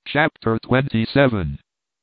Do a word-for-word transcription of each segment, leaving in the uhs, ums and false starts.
Chapter twenty-seven.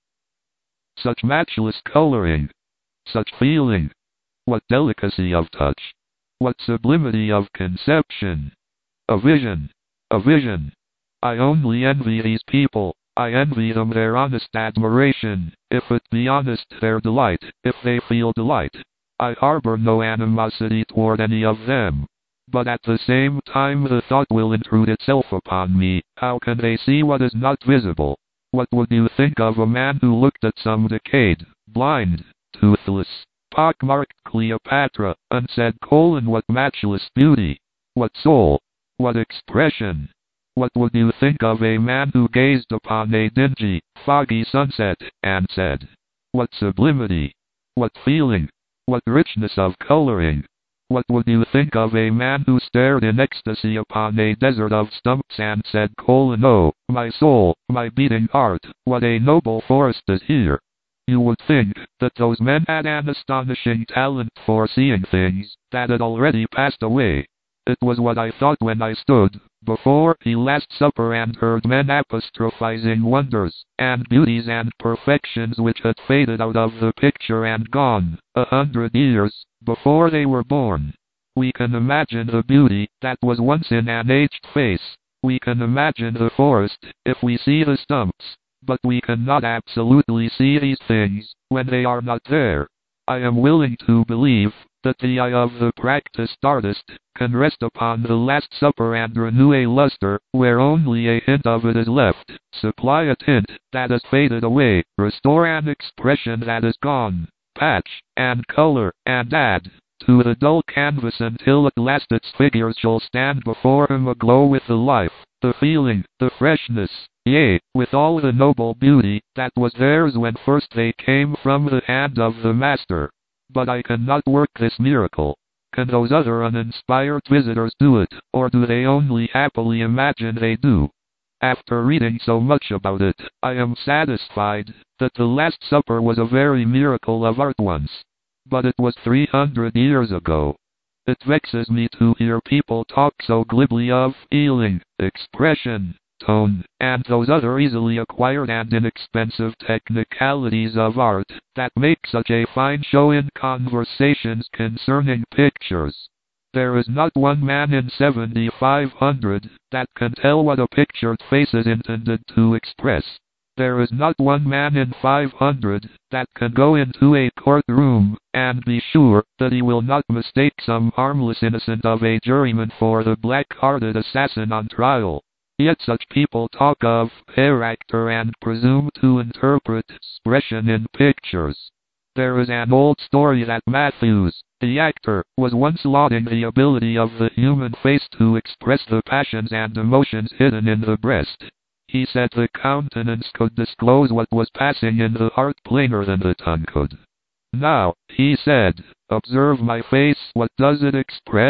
Such matchless coloring, such feeling, what delicacy of touch, what sublimity of conception. A vision, a vision. I only envy these people, I envy them their honest admiration, if it be honest their delight, if they feel delight. I harbor no animosity toward any of them. But at the same time the thought will intrude itself upon me, how can they see what is not visible? What would you think of a man who looked at some decayed, blind, toothless, pockmarked Cleopatra, and said, colon, what matchless beauty, what soul, what expression? What would you think of a man who gazed upon a dingy, foggy sunset, and said, what sublimity, what feeling, what richness of coloring? What would you think of a man who stared in ecstasy upon a desert of stumps and said, colon, oh, my soul, my beating heart, what a noble forest is here? You would think that those men had an astonishing talent for seeing things that had already passed away. It was what I thought when I stood before the Last Supper and heard men apostrophizing wonders and beauties and perfections which had faded out of the picture and gone a hundred years before they were born. We can imagine the beauty that was once in an aged face. We can imagine the forest if we see the stumps, but we cannot absolutely see these things when they are not there. I am willing to believe that the eye of the practiced artist can rest upon the Last Supper and renew a luster where only a hint of it is left, supply a tint that has faded away, restore an expression that is gone, patch and color and add to the dull canvas until at last its figures shall stand before him aglow with the life, the feeling, the freshness, yea, with all the noble beauty that was theirs when first they came from the hand of the Master. But I cannot work this miracle. Can those other uninspired visitors do it, or do they only happily imagine they do? After reading so much about it, I am satisfied that the Last Supper was a very miracle of art once. But it was three hundred years ago. It vexes me to hear people talk so glibly of feeling, expression, tone, and those other easily acquired and inexpensive technicalities of art that make such a fine show in conversations concerning pictures. There is not one man in seventy-five hundred that can tell what a pictured face is intended to express. There is not one man in five hundred that can go into a courtroom and be sure that he will not mistake some harmless innocent of a juryman for the black-hearted assassin on trial. Yet such people talk of character and presume to interpret expression in pictures. There is an old story that Matthews, the actor, was once lauding the ability of the human face to express the passions and emotions hidden in the breast. He said the countenance could disclose what was passing in the heart plainer than the tongue could. Now, he said, observe my face, what does it express?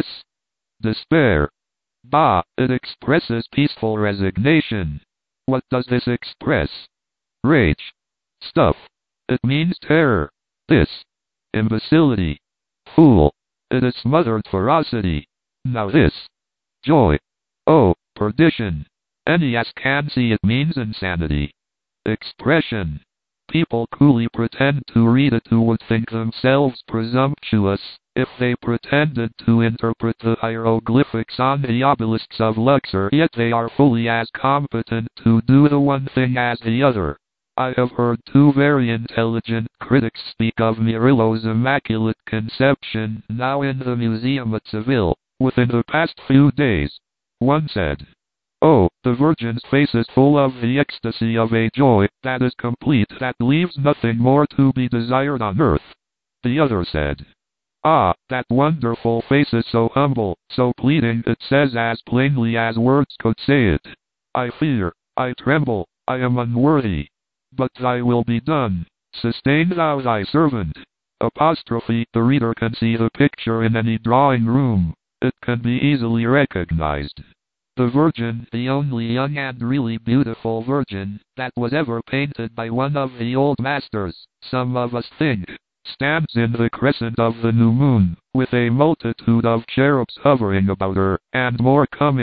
Despair. Bah, it expresses peaceful resignation. What does this express? Rage. Stuff. It means terror. This. Imbecility. Fool. It is smothered ferocity. Now this. Joy. Oh, perdition. Any as can see it means insanity. Expression. People coolly pretend to read it who would think themselves presumptuous if they pretended to interpret the hieroglyphics on the obelisks of Luxor, yet they are fully as competent to do the one thing as the other. I have heard two very intelligent critics speak of Murillo's Immaculate Conception, now in the museum at Seville, within the past few days. One said, oh, the Virgin's face is full of the ecstasy of a joy that is complete, that leaves nothing more to be desired on earth. The other said, ah, that wonderful face is so humble, so pleading, it says as plainly as words could say it. I fear, I tremble, I am unworthy. But thy will be done. Sustain thou thy servant. Apostrophe, the reader can see the picture in any drawing room. It can be easily recognized. The Virgin, the only young and really beautiful Virgin that was ever painted by one of the old masters, some of us think, stands in the crescent of the new moon, with a multitude of cherubs hovering about her, and more coming,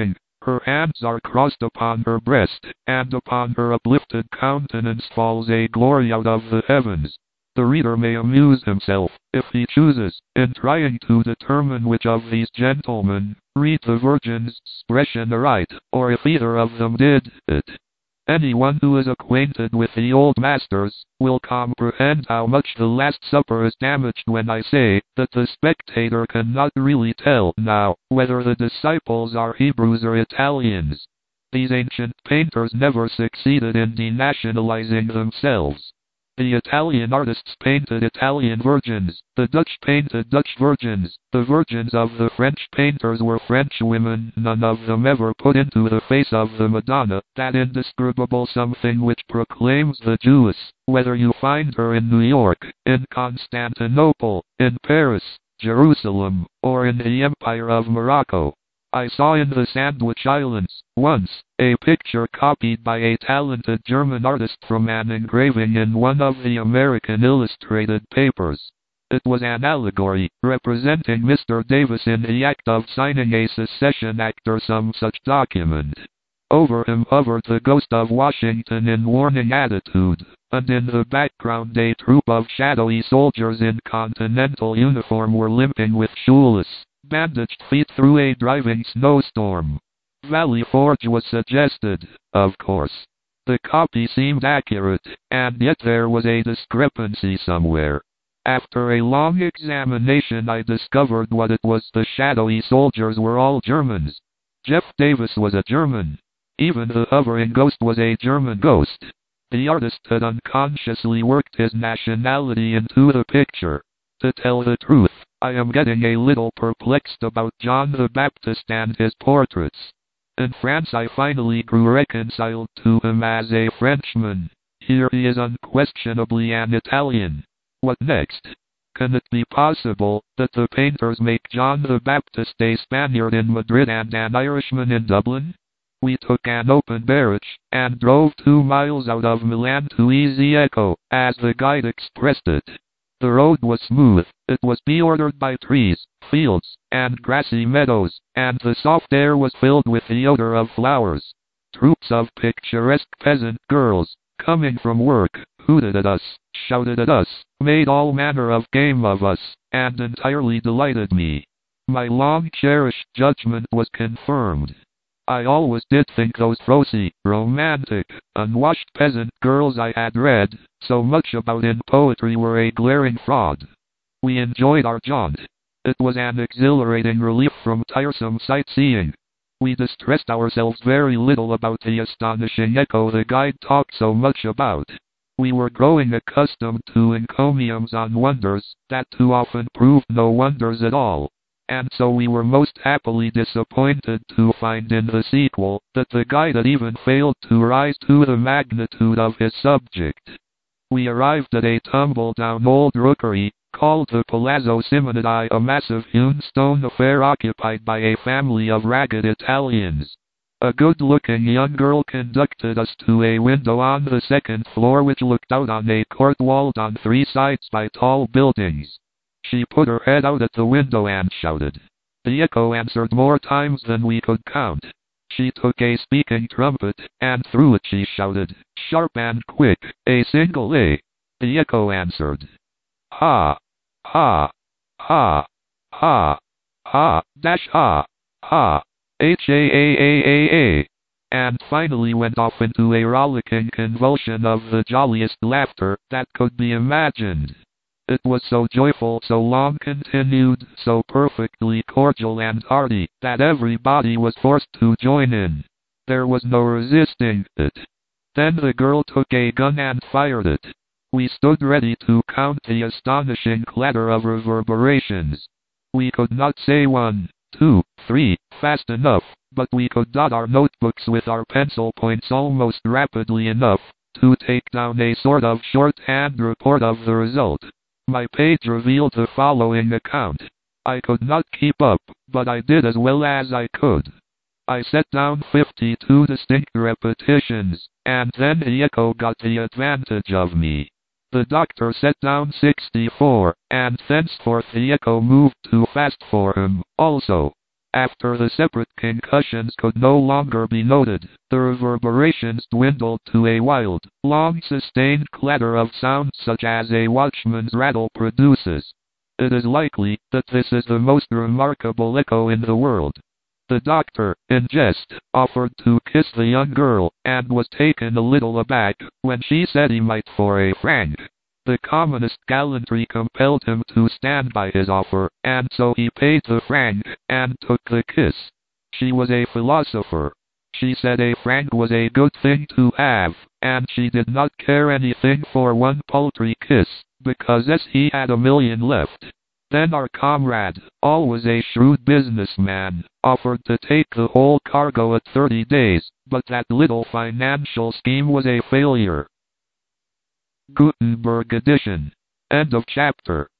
Her hands are crossed upon her breast, and upon her uplifted countenance falls a glory out of the heavens. The reader may amuse himself, if he chooses, in trying to determine which of these gentlemen read the Virgin's expression aright, or if either of them did it. Anyone who is acquainted with the Old Masters will comprehend how much the Last Supper is damaged when I say that the spectator cannot really tell now whether the disciples are Hebrews or Italians. These ancient painters never succeeded in denationalizing themselves. The Italian artists painted Italian virgins, the Dutch painted Dutch virgins, the virgins of the French painters were French women. None of them ever put into the face of the Madonna that indescribable something which proclaims the Jewess, whether you find her in New York, in Constantinople, in Paris, Jerusalem, or in the Empire of Morocco. I saw in the Sandwich Islands, once, a picture copied by a talented German artist from an engraving in one of the American illustrated papers. It was an allegory, representing Mister Davis in the act of signing a secession act or some such document. Over him hovered the ghost of Washington in warning attitude, and in the background a troop of shadowy soldiers in continental uniform were limping with shoeless, bandaged feet through a driving snowstorm. Valley Forge was suggested, of course. The copy seemed accurate, and yet there was a discrepancy somewhere. After a long examination I discovered what it was. The shadowy soldiers were all Germans. Jeff Davis was a German. Even the hovering ghost was a German ghost. The artist had unconsciously worked his nationality into the picture. To tell the truth, I am getting a little perplexed about John the Baptist and his portraits. In France I finally grew reconciled to him as a Frenchman. Here he is unquestionably an Italian. What next? Can it be possible that the painters make John the Baptist a Spaniard in Madrid and an Irishman in Dublin? We took an open barge, and drove two miles out of Milan to Easy Echo, as the guide expressed it. The road was smooth, it was bordered by trees, fields, and grassy meadows, and the soft air was filled with the odor of flowers. Troops of picturesque peasant girls, coming from work, hooted at us, shouted at us, made all manner of game of us, and entirely delighted me. My long-cherished judgment was confirmed. I always did think those rosy, romantic, unwashed peasant girls I had read so much about in poetry were a glaring fraud. We enjoyed our jaunt. It was an exhilarating relief from tiresome sightseeing. We distressed ourselves very little about the astonishing echo the guide talked so much about. We were growing accustomed to encomiums on wonders that too often proved no wonders at all. And so we were most happily disappointed to find in the sequel that the guide had even failed to rise to the magnitude of his subject. We arrived at a tumble-down old rookery, called the Palazzo Simonidi, a massive hewn stone affair occupied by a family of ragged Italians. A good-looking young girl conducted us to a window on the second floor which looked out on a court walled on three sides by tall buildings. She put her head out at the window and shouted. The echo answered more times than we could count. She took a speaking trumpet, and through it she shouted, sharp and quick, a single A. The echo answered. Ha! Ha! Ha! Ha! Ha! Dash ha! Ha! H A A A A A! And finally went off into a rollicking convulsion of the jolliest laughter that could be imagined. It was so joyful, so long continued, so perfectly cordial and hearty, that everybody was forced to join in. There was no resisting it. Then the girl took a gun and fired it. We stood ready to count the astonishing clatter of reverberations. We could not say one, two, three, fast enough, but we could dot our notebooks with our pencil points almost rapidly enough to take down a sort of shorthand report of the result. My page revealed the following account. I could not keep up, but I did as well as I could. I set down fifty-two distinct repetitions, and then the echo got the advantage of me. The doctor set down sixty-four, and thenceforth the echo moved too fast for him, also. After the separate concussions could no longer be noted, the reverberations dwindled to a wild, long-sustained clatter of sound such as a watchman's rattle produces. It is likely that this is the most remarkable echo in the world. The doctor, in jest, offered to kiss the young girl, and was taken a little aback when she said he might for a franc. The commonest gallantry compelled him to stand by his offer, and so he paid the franc, and took the kiss. She was a philosopher. She said a franc was a good thing to have, and she did not care anything for one paltry kiss, because as he had a million left. Then our comrade, always a shrewd businessman, offered to take the whole cargo at thirty days, but that little financial scheme was a failure. Gutenberg edition. End of chapter.